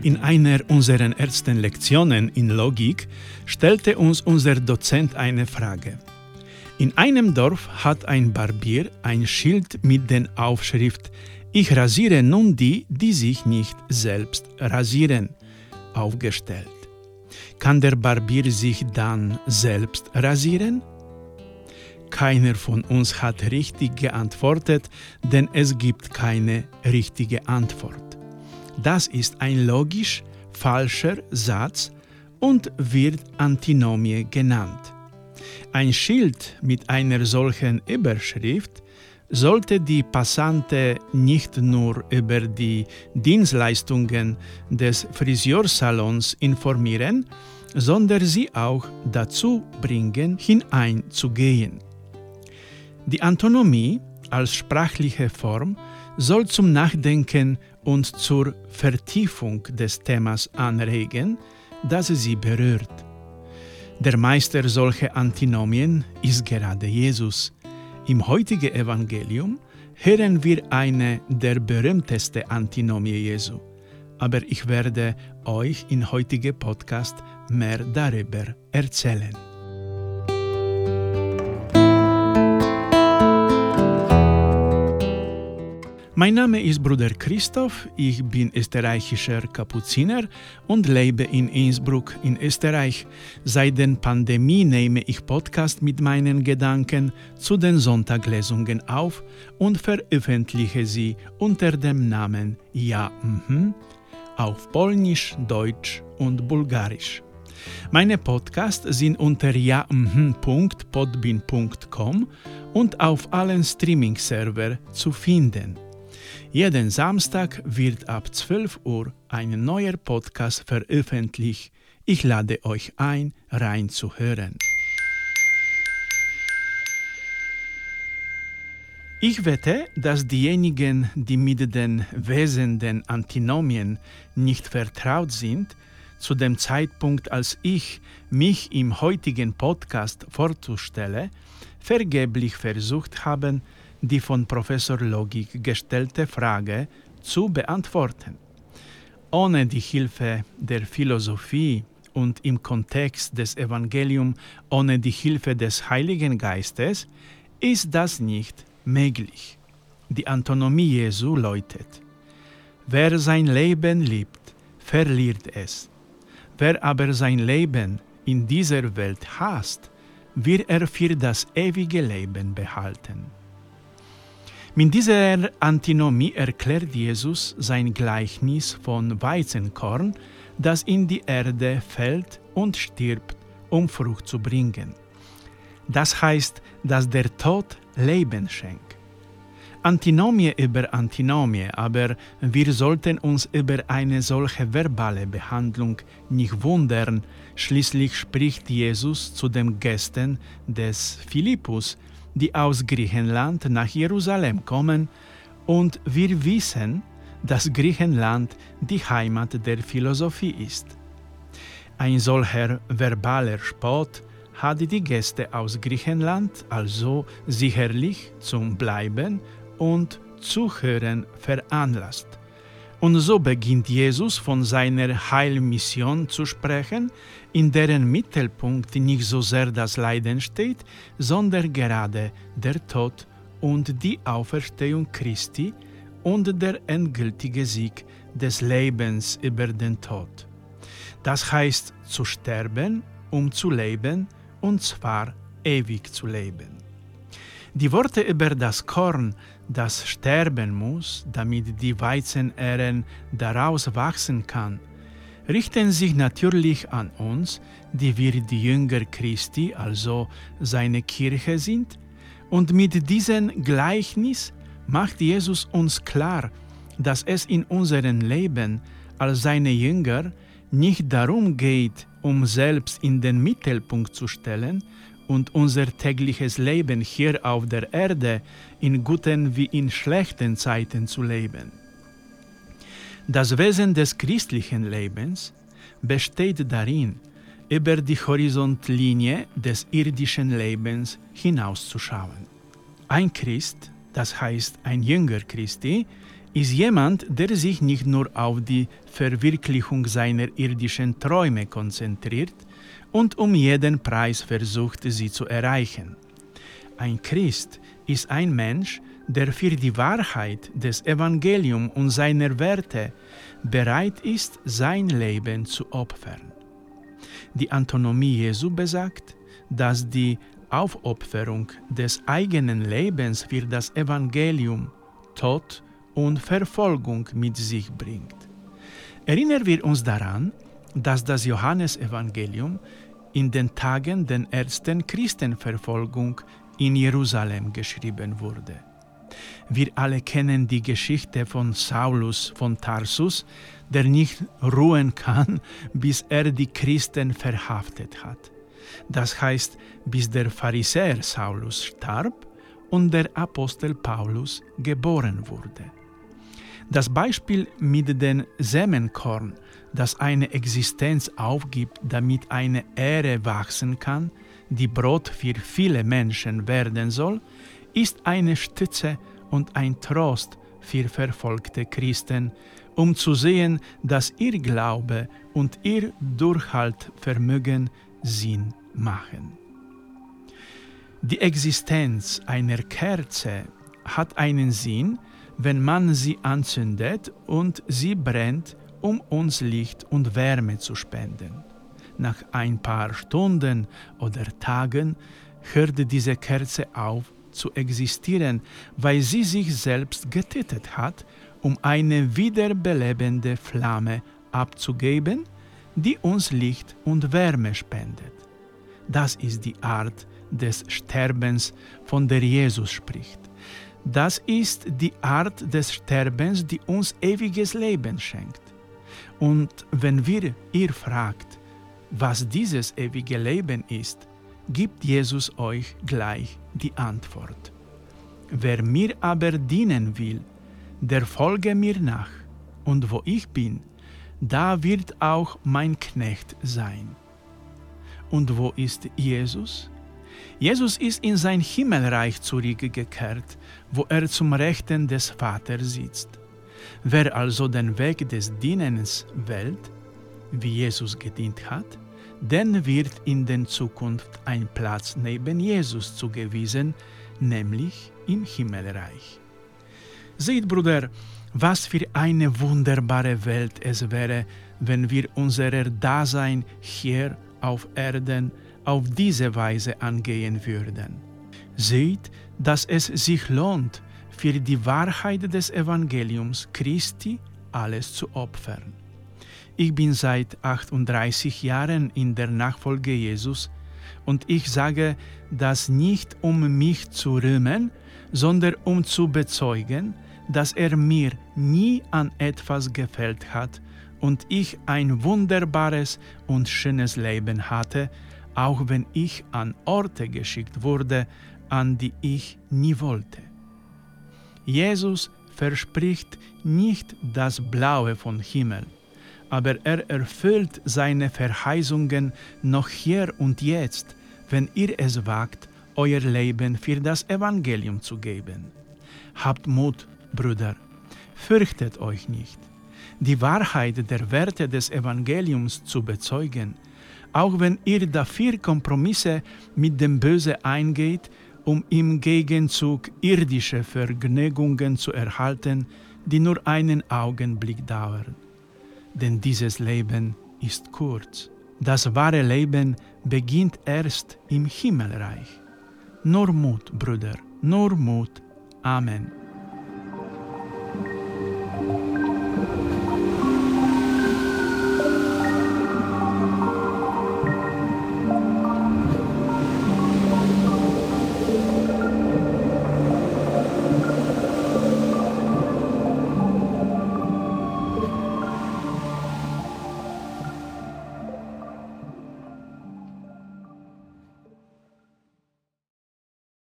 In einer unserer ersten Lektionen in Logik stellte uns unser Dozent eine Frage. In einem Dorf hat ein Barbier ein Schild mit der Aufschrift „Ich rasiere nun die, die sich nicht selbst rasieren“ aufgestellt. Kann der Barbier sich dann selbst rasieren? Keiner von uns hat richtig geantwortet, denn es gibt keine richtige Antwort. Das ist ein logisch falscher Satz und wird Antinomie genannt. Ein Schild mit einer solchen Überschrift sollte die Passanten nicht nur über die Dienstleistungen des Friseursalons informieren, sondern sie auch dazu bringen, hineinzugehen. Die Antinomie als sprachliche Form soll zum Nachdenken und zur Vertiefung des Themas anregen, das sie berührt. Der Meister solcher Antinomien ist gerade Jesus. Im heutigen Evangelium hören wir eine der berühmtesten Antinomie Jesu. Aber ich werde euch im heutigen Podcast mehr darüber erzählen. Mein Name ist Bruder Christoph, ich bin österreichischer Kapuziner und lebe in Innsbruck in Österreich. Seit der Pandemie nehme ich Podcast mit meinen Gedanken zu den Sonntagslesungen auf und veröffentliche sie unter dem Namen Ja, auf Polnisch, Deutsch und Bulgarisch. Meine Podcasts sind unter ja.podbean.com und auf allen Streaming-Servern zu finden. Jeden Samstag wird ab 12 Uhr ein neuer Podcast veröffentlicht. Ich lade euch ein, reinzuhören. Ich wette, dass diejenigen, die mit den Wesen der Antinomien nicht vertraut sind, zu dem Zeitpunkt, als ich mich im heutigen Podcast vorzustelle, vergeblich versucht haben, die von Professor Logik gestellte Frage zu beantworten. Ohne die Hilfe der Philosophie und im Kontext des Evangeliums ohne die Hilfe des Heiligen Geistes ist das nicht möglich. Die Antinomie Jesu lautet: Wer sein Leben liebt, verliert es. Wer aber sein Leben in dieser Welt hasst, wird er für das ewige Leben behalten. Mit dieser Antinomie erklärt Jesus sein Gleichnis von Weizenkorn, das in die Erde fällt und stirbt, um Frucht zu bringen. Das heißt, dass der Tod Leben schenkt. Antinomie über Antinomie, aber wir sollten uns über eine solche verbale Behandlung nicht wundern. Schließlich spricht Jesus zu den Gästen des Philippus, die aus Griechenland nach Jerusalem kommen, und wir wissen, dass Griechenland die Heimat der Philosophie ist. Ein solcher verbaler Spott hat die Gäste aus Griechenland also sicherlich zum Bleiben und Zuhören veranlasst. Und so beginnt Jesus von seiner Heilmission zu sprechen, in deren Mittelpunkt nicht so sehr das Leiden steht, sondern gerade der Tod und die Auferstehung Christi und der endgültige Sieg des Lebens über den Tod. Das heißt, zu sterben, um zu leben, und zwar ewig zu leben. Die Worte über das Korn, das sterben muss, damit die Weizenähren daraus wachsen kann, richten sich natürlich an uns, die wir die Jünger Christi, also seine Kirche sind, und mit diesem Gleichnis macht Jesus uns klar, dass es in unserem Leben als seine Jünger nicht darum geht, selbst in den Mittelpunkt zu stellen und unser tägliches Leben hier auf der Erde in guten wie in schlechten Zeiten zu leben. Das Wesen des christlichen Lebens besteht darin, über die Horizontlinie des irdischen Lebens hinauszuschauen. Ein Christ, das heißt ein Jünger Christi, ist jemand, der sich nicht nur auf die Verwirklichung seiner irdischen Träume konzentriert und um jeden Preis versucht, sie zu erreichen. Ein Christ ist ein Mensch, der für die Wahrheit des Evangeliums und seiner Werte bereit ist, sein Leben zu opfern. Die Antinomie Jesu besagt, dass die Aufopferung des eigenen Lebens für das Evangelium Tod und Verfolgung mit sich bringt. Erinnern wir uns daran, dass das Johannesevangelium in den Tagen der ersten Christenverfolgung in Jerusalem geschrieben wurde. Wir alle kennen die Geschichte von Saulus von Tarsus, der nicht ruhen kann, bis er die Christen verhaftet hat. Das heißt, bis der Pharisäer Saulus starb und der Apostel Paulus geboren wurde. Das Beispiel mit dem Samenkorn, das eine Existenz aufgibt, damit eine Ehre wachsen kann, die Brot für viele Menschen werden soll, ist eine Stütze und ein Trost für verfolgte Christen, um zu sehen, dass ihr Glaube und ihr Durchhaltevermögen Sinn machen. Die Existenz einer Kerze hat einen Sinn, wenn man sie anzündet und sie brennt, um uns Licht und Wärme zu spenden. Nach ein paar Stunden oder Tagen hört diese Kerze auf zu existieren, weil sie sich selbst getötet hat, um eine wiederbelebende Flamme abzugeben, die uns Licht und Wärme spendet. Das ist die Art des Sterbens, von der Jesus spricht. Das ist die Art des Sterbens, die uns ewiges Leben schenkt. Und wenn ihr fragt, was dieses ewige Leben ist, gibt Jesus euch gleich die Antwort. Wer mir aber dienen will, der folge mir nach, und wo ich bin, da wird auch mein Knecht sein. Und wo ist Jesus? Jesus ist in sein Himmelreich zurückgekehrt, wo er zum Rechten des Vaters sitzt. Wer also den Weg des Dienens wählt, wie Jesus gedient hat, den wird in der Zukunft ein Platz neben Jesus zugewiesen, nämlich im Himmelreich. Seht, Bruder, was für eine wunderbare Welt es wäre, wenn wir unser Dasein hier auf Erden auf diese Weise angehen würden. Seht, dass es sich lohnt, für die Wahrheit des Evangeliums Christi alles zu opfern. Ich bin seit 38 Jahren in der Nachfolge Jesus und ich sage das nicht, um mich zu rühmen, sondern um zu bezeugen, dass er mir nie an etwas gefällt hat und ich ein wunderbares und schönes Leben hatte, auch wenn ich an Orte geschickt wurde, an die ich nie wollte. Jesus verspricht nicht das Blaue vom Himmel, aber er erfüllt seine Verheißungen noch hier und jetzt, wenn ihr es wagt, euer Leben für das Evangelium zu geben. Habt Mut, Brüder, fürchtet euch nicht. Die Wahrheit der Werte des Evangeliums zu bezeugen, auch wenn ihr dafür Kompromisse mit dem Böse eingeht, um im Gegenzug irdische Vergnügungen zu erhalten, die nur einen Augenblick dauern. Denn dieses Leben ist kurz. Das wahre Leben beginnt erst im Himmelreich. Nur Mut, Brüder, nur Mut. Amen.